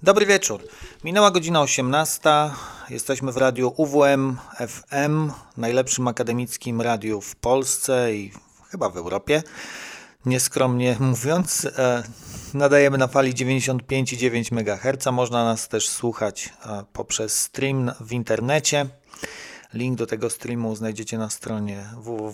Dobry wieczór. Minęła godzina 18. Jesteśmy w radiu UWM FM, najlepszym akademickim radiu w Polsce i chyba w Europie. Nieskromnie mówiąc, nadajemy na fali 95,9 MHz. Można nas też słuchać poprzez stream w internecie. Link do tego streamu znajdziecie na stronie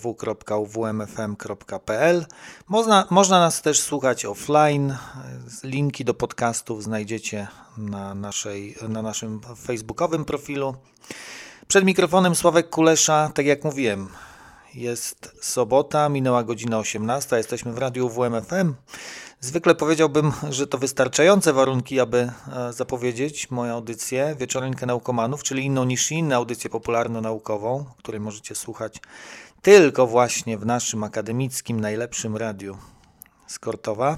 www.uwmfm.pl. Można nas też słuchać offline. Linki do podcastów znajdziecie na naszym facebookowym profilu. Przed mikrofonem Sławek Kulesza, tak jak mówiłem, jest sobota, minęła godzina 18, jesteśmy w radiu UWM FM. Zwykle powiedziałbym, że to wystarczające warunki, aby zapowiedzieć moją audycję Wieczorynkę Naukomanów, czyli inną niż inne audycję popularno-naukową, której możecie słuchać tylko właśnie w naszym akademickim, najlepszym radiu z Kortowa.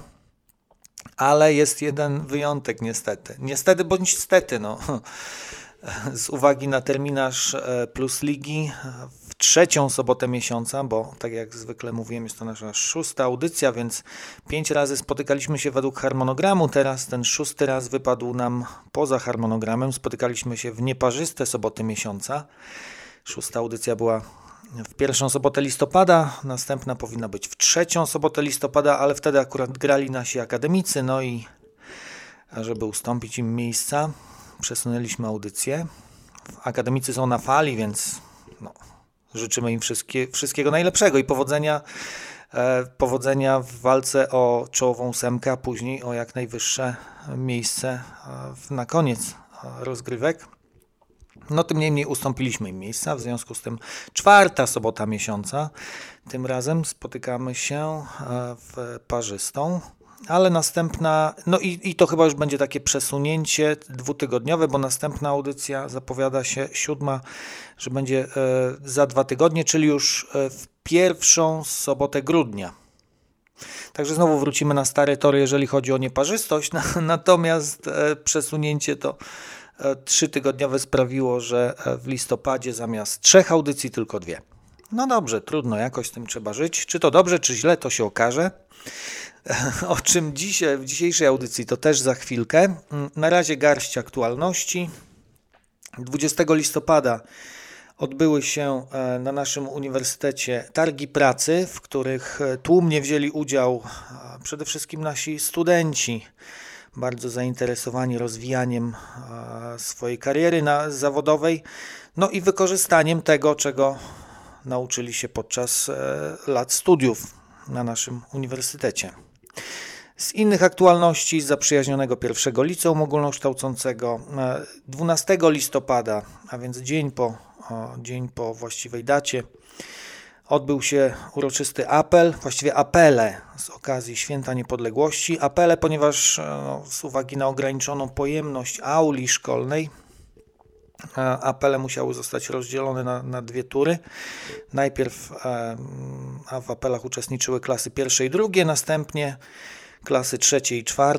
Ale jest jeden wyjątek niestety. Niestety bądź stety, z uwagi na terminarz Plus Ligi w trzecią sobotę miesiąca, bo tak jak zwykle mówiłem, jest to nasza 6. audycja, więc 5 razy spotykaliśmy się według harmonogramu, teraz ten 6. raz wypadł nam poza harmonogramem, spotykaliśmy się w nieparzyste soboty miesiąca. 6. audycja była w pierwszą sobotę listopada, następna powinna być w trzecią sobotę listopada, ale wtedy akurat grali nasi akademicy, no i żeby ustąpić im miejsca, przesunęliśmy audycję. Akademicy są na fali, więc życzymy im wszystkiego najlepszego i powodzenia w walce o czołową 8, a później o jak najwyższe miejsce na koniec rozgrywek. Tym niemniej ustąpiliśmy im miejsca, w związku z tym 4. sobota miesiąca. Tym razem spotykamy się w parzystą. Ale następna, i to chyba już będzie takie przesunięcie 2-tygodniowe, bo następna audycja zapowiada się 7, że będzie za 2 tygodnie, czyli już w pierwszą sobotę grudnia. Także znowu wrócimy na stare tory, jeżeli chodzi o nieparzystość, natomiast przesunięcie to 3-tygodniowe sprawiło, że w listopadzie zamiast 3 audycji tylko 2. No dobrze, trudno, jakoś z tym trzeba żyć. Czy to dobrze, czy źle, to się okaże. O czym w dzisiejszej audycji to też za chwilkę. Na razie garść aktualności. 20 listopada odbyły się na naszym uniwersytecie targi pracy, w których tłumnie wzięli udział przede wszystkim nasi studenci, bardzo zainteresowani rozwijaniem swojej kariery zawodowej, i wykorzystaniem tego, czego nauczyli się podczas lat studiów na naszym uniwersytecie. Z innych aktualności z zaprzyjaźnionego pierwszego liceum ogólnokształcącego 12 listopada, a więc dzień po właściwej dacie, odbył się uroczysty apel, właściwie apele z okazji Święta Niepodległości. Apele, ponieważ z uwagi na ograniczoną pojemność auli szkolnej, apele musiały zostać rozdzielone na 2 tury. Najpierw w apelach uczestniczyły klasy 1. i 2, następnie klasy 3. i 4.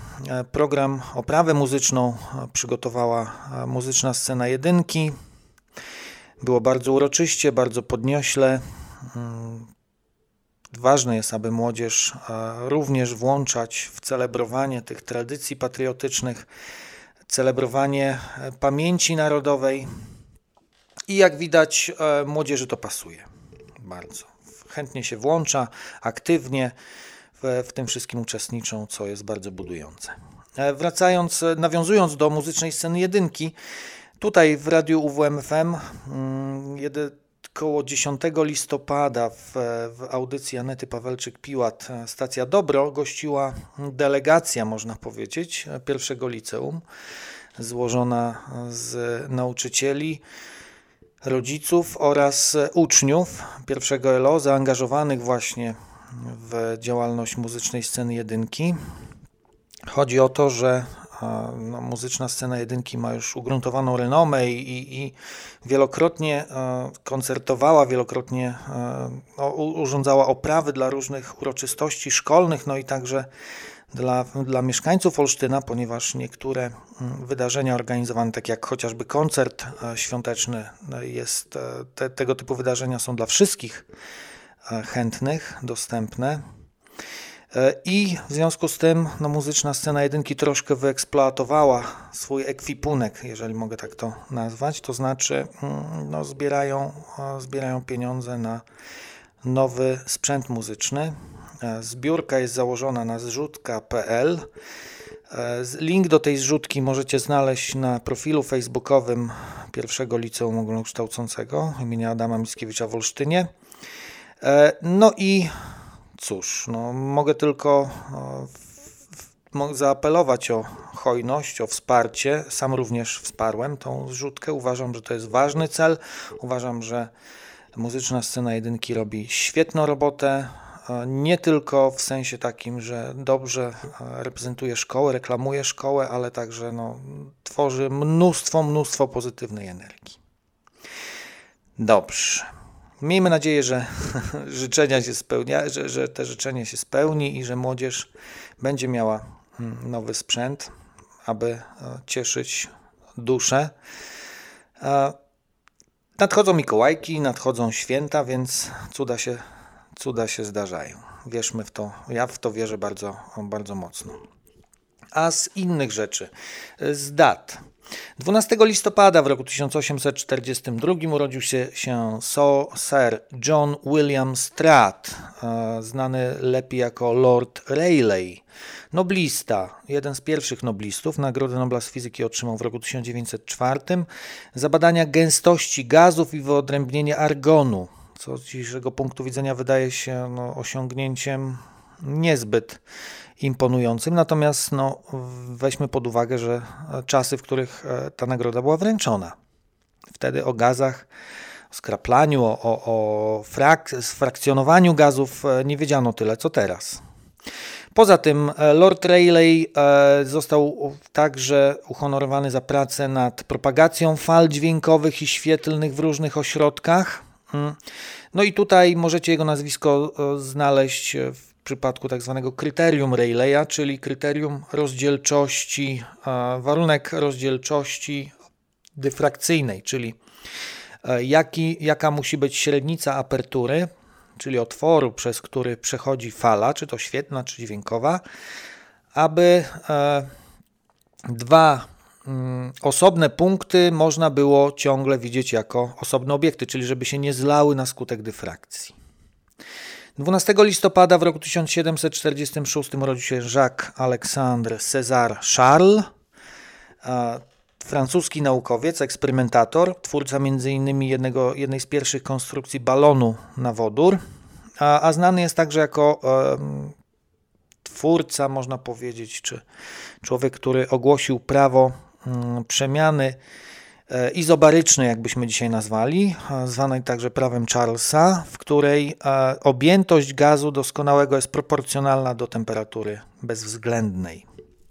Oprawę muzyczną przygotowała Muzyczna Scena Jedynki. Było bardzo uroczyście, bardzo podniośle. Ważne jest, aby młodzież również włączać w celebrowanie tych tradycji patriotycznych, celebrowanie pamięci narodowej i jak widać młodzieży to pasuje bardzo. Chętnie się włącza, aktywnie w tym wszystkim uczestniczą, co jest bardzo budujące. Nawiązując do Muzycznej Sceny Jedynki, tutaj w radiu UWM FM koło 10 listopada w audycji Anety Pawelczyk-Piłat stacja Dobro gościła delegacja, można powiedzieć, 1. liceum, złożona z nauczycieli, rodziców oraz uczniów 1. LO zaangażowanych właśnie w działalność Muzycznej Sceny Jedynki. Chodzi o to, że Muzyczna Scena Jedynki ma już ugruntowaną renomę i wielokrotnie koncertowała, wielokrotnie urządzała oprawy dla różnych uroczystości szkolnych, i także dla mieszkańców Olsztyna, ponieważ niektóre wydarzenia organizowane, tak jak chociażby koncert świąteczny, tego typu wydarzenia są dla wszystkich chętnych dostępne. I w związku z tym muzyczna scena jedynki troszkę wyeksploatowała swój ekwipunek, jeżeli mogę tak to nazwać, to znaczy zbierają pieniądze na nowy sprzęt muzyczny. Zbiórka jest założona na zrzutka.pl. Link do tej zrzutki możecie znaleźć na profilu facebookowym pierwszego liceum ogólnokształcącego imienia Adama Mickiewicza w Olsztynie. No i cóż, mogę tylko zaapelować o hojność, o wsparcie. Sam również wsparłem tą zrzutkę. Uważam, że to jest ważny cel. Uważam, że muzyczna scena jedynki robi świetną robotę. Nie tylko w sensie takim, że dobrze reprezentuje szkołę, reklamuje szkołę, ale także tworzy mnóstwo pozytywnej energii. Dobrze. Miejmy nadzieję, że życzenia się spełnia, że te życzenie się spełni i że młodzież będzie miała nowy sprzęt, aby cieszyć duszę. Nadchodzą Mikołajki, nadchodzą święta, więc cuda się zdarzają. Wierzmy w to, ja w to wierzę bardzo, bardzo mocno. A z innych rzeczy, z dat. 12 listopada w roku 1842 urodził się Sir John William Strutt, znany lepiej jako Lord Rayleigh, noblista, jeden z pierwszych noblistów. Nagrodę Nobla z fizyki otrzymał w roku 1904 za badania gęstości gazów i wyodrębnienie argonu, co z dzisiejszego punktu widzenia wydaje się osiągnięciem niezbyt imponującym, natomiast weźmy pod uwagę, że czasy, w których ta nagroda była wręczona. Wtedy o gazach, o skraplaniu, o frakcjonowaniu gazów nie wiedziano tyle, co teraz. Poza tym Lord Rayleigh został także uhonorowany za pracę nad propagacją fal dźwiękowych i świetlnych w różnych ośrodkach. No i tutaj możecie jego nazwisko znaleźć w przypadku tak zwanego kryterium Rayleigha, czyli kryterium rozdzielczości, warunek rozdzielczości dyfrakcyjnej, czyli jaka musi być średnica apertury, czyli otworu, przez który przechodzi fala, czy to świetlna, czy dźwiękowa, aby dwa osobne punkty można było ciągle widzieć jako osobne obiekty, czyli żeby się nie zlały na skutek dyfrakcji. 12 listopada w roku 1746 urodził się Jacques-Alexandre César Charles, francuski naukowiec, eksperymentator, twórca m.in. jednej z pierwszych konstrukcji balonu na wodór, a znany jest także jako twórca, można powiedzieć, czy człowiek, który ogłosił prawo przemiany izobarycznej, jakbyśmy dzisiaj nazwali, zwanej także prawem Charlesa, w której objętość gazu doskonałego jest proporcjonalna do temperatury bezwzględnej.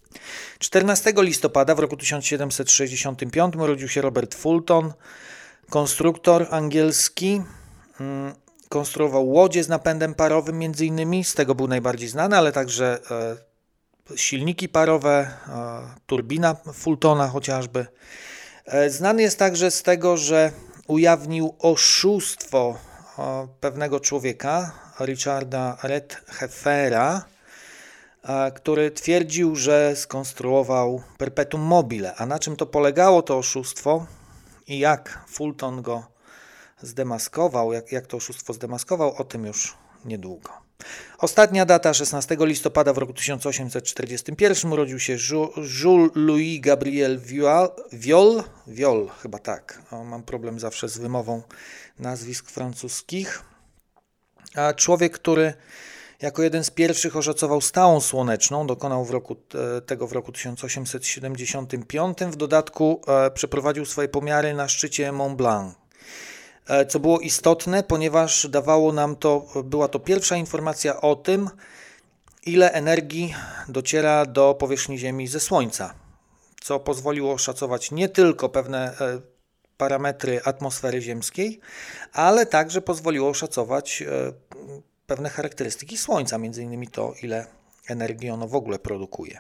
14 listopada w roku 1765 urodził się Robert Fulton, konstruktor angielski. Konstruował łodzie z napędem parowym między innymi, z tego był najbardziej znany, ale także silniki parowe, turbina Fultona chociażby. Znany jest także z tego, że ujawnił oszustwo pewnego człowieka, Richarda Redhefera, który twierdził, że skonstruował perpetuum mobile. A na czym to polegało, to oszustwo i jak Fulton go zdemaskował, jak to oszustwo zdemaskował, o tym już niedługo. Ostatnia data, 16 listopada w roku 1841 urodził się Jules-Louis Gabriel Viol, chyba tak, mam problem zawsze z wymową nazwisk francuskich. Człowiek, który jako jeden z pierwszych oszacował stałą słoneczną, dokonał tego w roku 1875, w dodatku przeprowadził swoje pomiary na szczycie Mont Blanc. Co było istotne, ponieważ była to pierwsza informacja o tym, ile energii dociera do powierzchni Ziemi ze Słońca, co pozwoliło oszacować nie tylko pewne parametry atmosfery ziemskiej, ale także pozwoliło oszacować pewne charakterystyki Słońca, m.in. to, ile energii ono w ogóle produkuje.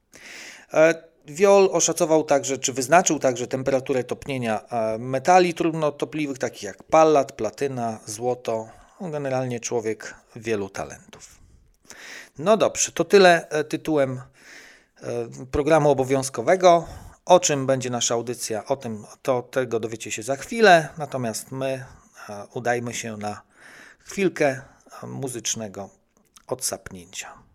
Viol oszacował także, czy wyznaczył także temperaturę topnienia metali trudnotopliwych, takich jak pallat, platyna, złoto. Generalnie człowiek wielu talentów. No dobrze, to tyle tytułem programu obowiązkowego. O czym będzie nasza audycja, tego dowiecie się za chwilę, natomiast my udajmy się na chwilkę muzycznego odsapnięcia.